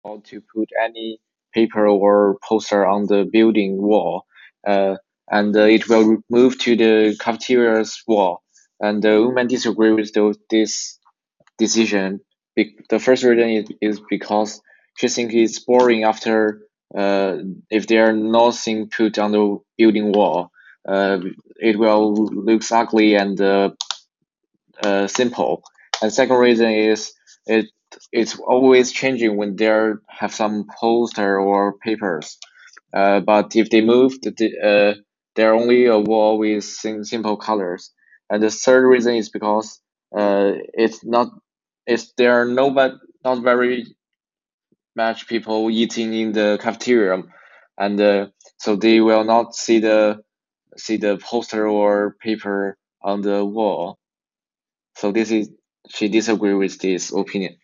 to put any paper or poster on the building wall, uh, and it will move to the cafeteria's wall. And the woman disagree with this decision. The first reason is because she thinks it's boring after if there are nothing put on the building wall, it will look ugly and simple. And second reason is it it's always changing when there have some poster or papers. But if they move, they're only a wall with simple colors. And the third reason is because it's not it's there are no but not very much people eating in the cafeteria, and so they will not see the poster or paper on the wall. So this is she disagree with this opinion.